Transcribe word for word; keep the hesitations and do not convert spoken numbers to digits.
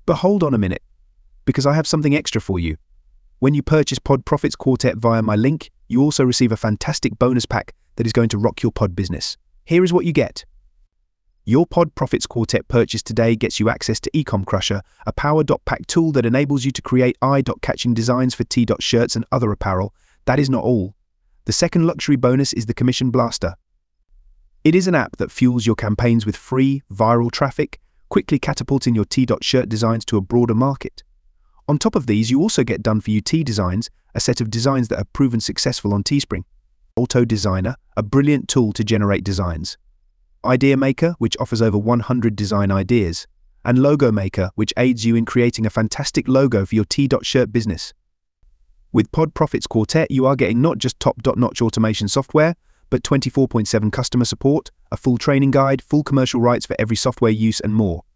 But hold on a minute, because I have something extra for you. When you purchase Pod Profits Quartet via my link, you also receive a fantastic bonus pack that is going to rock your pod business. Here is what you get. Your Pod Profits Quartet purchase today gets you access to Ecom Crusher, a power.pack tool that enables you to create eye-catching designs for T-shirts and other apparel. That is not all. The second luxury bonus is the Commission Blaster. It is an app that fuels your campaigns with free, viral traffic, quickly catapulting your T-shirt designs to a broader market. On top of these, you also get Done For You T designs, a set of designs that have proven successful on Teespring. Auto Designer, a brilliant tool to generate designs. Idea Maker, which offers over one hundred design ideas. And Logo Maker, which aids you in creating a fantastic logo for your T-shirt business. With Pod Profits Quartet, you are getting not just top-notch automation software, but twenty-four seven customer support, a full training guide, full commercial rights for every software use, and more.